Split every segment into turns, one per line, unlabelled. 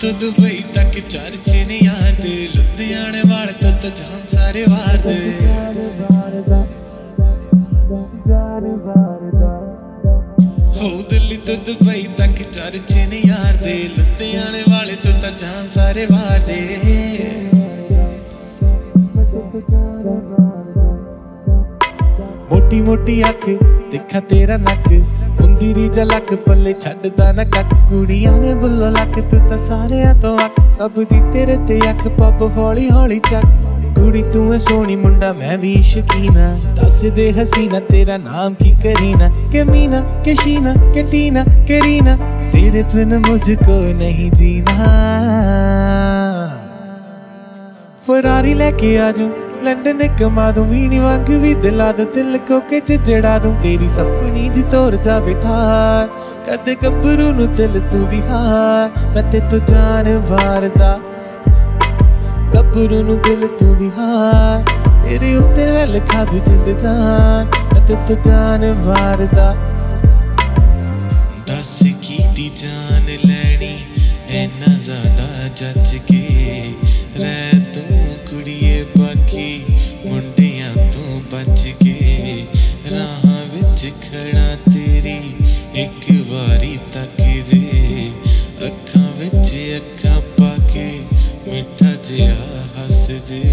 तो दुबई तक चर्चे ने यार दे लुधियाने वाले तो जान सारे वार दे हो दिल्ली तो दुबई तक चर्चे ने यार दे लुधियाने वाले तो जान सारे वार दे मोटी मोटी अख देखा तेरा नक हुंदी रीजा लक पल्ले छड्डदा ना कक कुड़ियां ने बुल्लो लक तू तां सारेयां तो अक सब दी तेरे ते अख पब हौली हौली चक कुड़ी तू है सोहनी मुंडा मैं भी शकीना दस दे हसीना तेरा नाम की करीना के मीना के शीना के टीना के रीना तेरे बिन मुझको नहीं जीना फरारी लेके आजू लंडन कमा दूं वीणी वांग भी दिला दूं दिल को के जड़ा दूं तेरी सपनी जी तोर जा बिठा कदे गब्बरू नू दिल तू भी हार मैं ते तो जान वारदा गब्बरू नू दिल तू भी हार तेरे उत्ते मैं लिखा दूं जिंद जान मैं ते तो जान वारदा दस की दी जान लैनी इन्ना ज्यादा जज के रह तू कुड़िए बाकी मुंडियां तू बच के राह विच खड़ा तेरी एक वारी तक जे अखां विच अखां पाके मिठा जिहा हस जे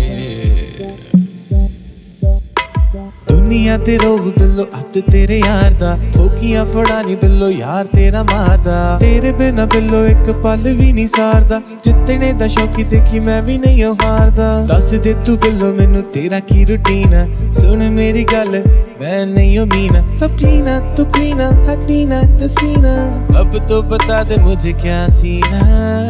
दुनिया ते रोब बिल्लो हत्थ तेरे यार दा फोकियां फड़ानी बिल्लो यार तेरा मारदा तेरे बिना बिल्लो एक पल भी नहीं सारदा जितने दा शौकी देखी मैं भी नहीं हारदा दस दे तू बिल्लो मैनू तेरा की रूटीन सुन मेरी गल मैं नहीं हो मीना सब क्लीना तू क्वीना हटीना जसीना अब तो बता दे मुझे क्या सीना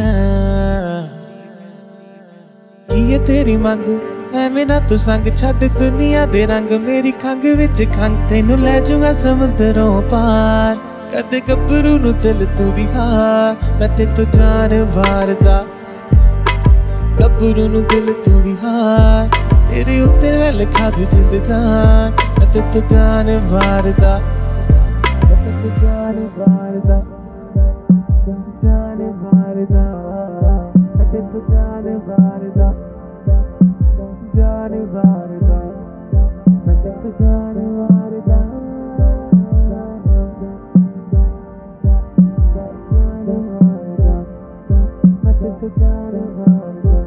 की है तेरी मांग ਐਵੇਂ ਨਾ ਤੂੰ ਸੰਗ ਛੱਡ ਦੁਨੀਆ ਦੇ ਰੰਗ ਮੇਰੀ ਖੰਗ ਵਿੱਚ ਖੰਗ ਤੈਨੂੰ ਲੈ ਜਾਊਂਗਾ ਸਮੁੰਦਰੋਂ ਪਾਰ ਕਦੇ ਗੱਭਰੂ ਨੂੰ ਦਿਲ ਤੂੰ ਵੀ ਹਾਰ ਮੈਂ ਤੇ ਤੂੰ ਜਾਨ ਵਾਰਦਾ ਗੱਭਰੂ ਨੂੰ ਦਿਲ ਤੂੰ ਵੀ ਹਾਰ ਤੇਰੇ ਉੱਤੇ ਮੈਂ ਲਿਖਾ ਦੂੰ ਜਿੰਦ ਜਾਨ ਮੈਂ ਤੇ ਤੂੰ ਜਾਨ ਵਾਰਦਾ ਮੈਂ ਤੇ ਤੂੰ ਜਾਨ ਵਾਰਦਾ ਜਾਨ ਵਾਰਦਾ ਮੈਂ ਤੇ ਤੂੰ ਜਾਨ ਵਾਰਦਾ जान वारदा मैं तेरे जान वारदा मैं तेरे जान वारदा